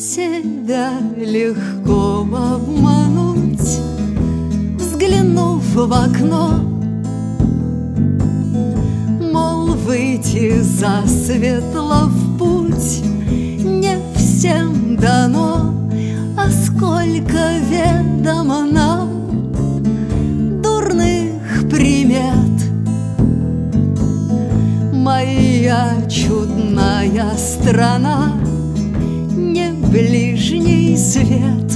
Себя легко обмануть, взглянув в окно. Мол, выйти засветло в путь не всем дано, а сколько ведомо нам дурных примет. Моя чудная страна не ближний свет,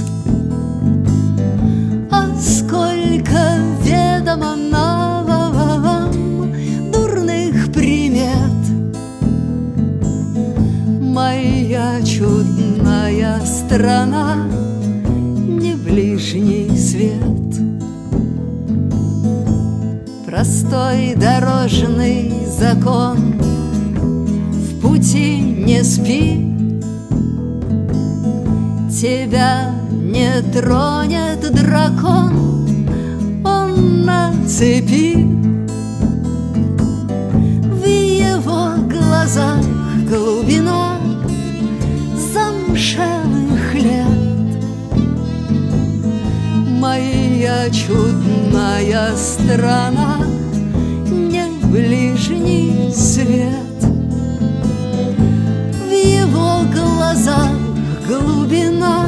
а сколько ведомо нам дурных примет. Моя чудная страна не ближний свет. Простой дорожный закон: в пути не спи, тебя не тронет дракон, он на цепи. В его глазах глубина замшелых лет. Моя чудная страна не ближний свет. В его глазах глубина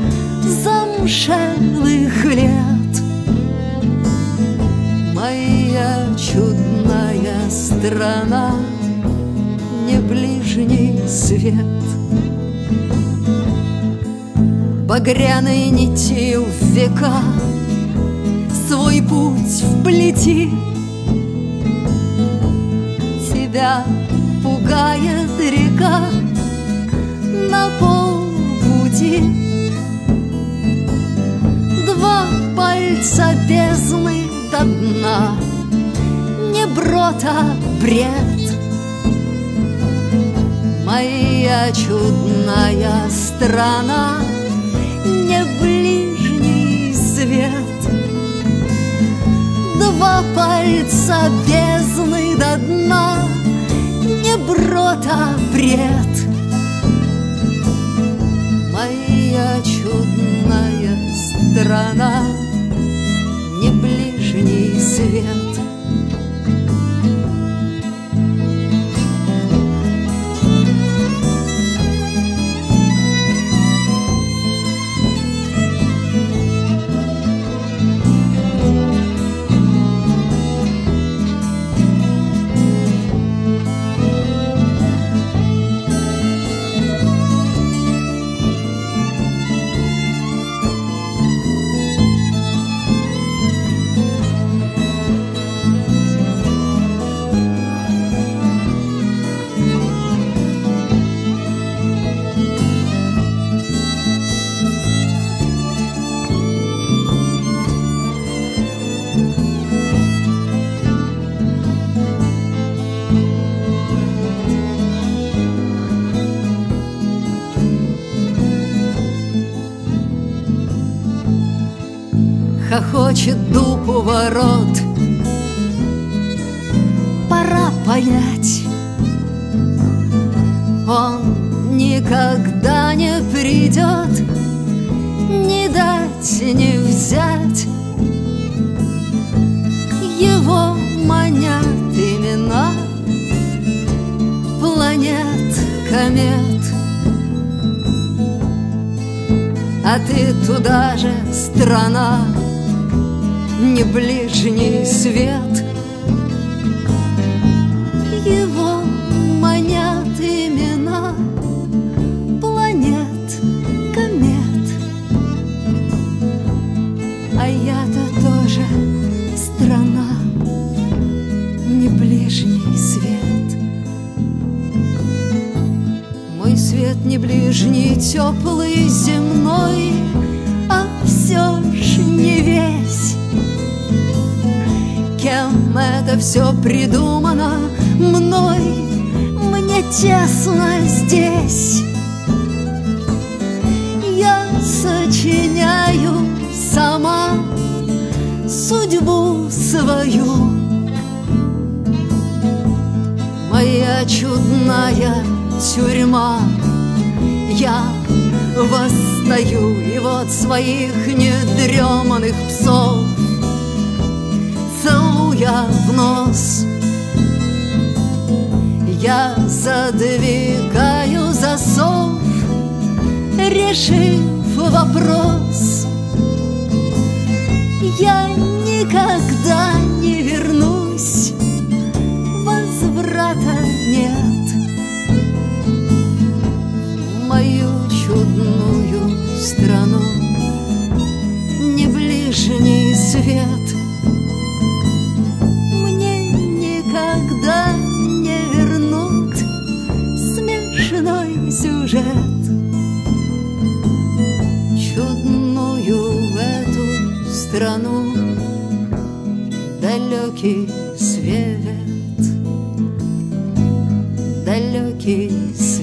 замшелых лет. Моя чудная страна не ближний свет. Багряной нитью в века свой путь вплети. Тебя пугает река на полпути. Два пальца бездны до дна, не брод, а бред. Моя чудная страна не ближний свет. Два пальца бездны до дна, не брод, а бред. Моя чудная страна не ближний свет. Хохочет дуб у ворот, пора понять, он никогда не придет, не дать, не взять. Его манят имена планет, комет. А ты туда же, страна, не ближний свет. Его манят имена планет, комет. А я-то тоже страна, не ближний свет. Мой свет не ближний, теплый, земной, а все ж не весь. Кем это все придумано мной, мне тесно здесь. Я сочиняю сама судьбу свою. Моя чудная тюрьма, я восстаю, и вот своих недреманных псов целуя в нос, я задвигаю засов, решив вопрос. Я никогда не вернусь, возврата нет. Мою чудную страну не ближний свет мне никогда не вернут смешной сюжет. Чудную эту страну далекий свет, далекий свет.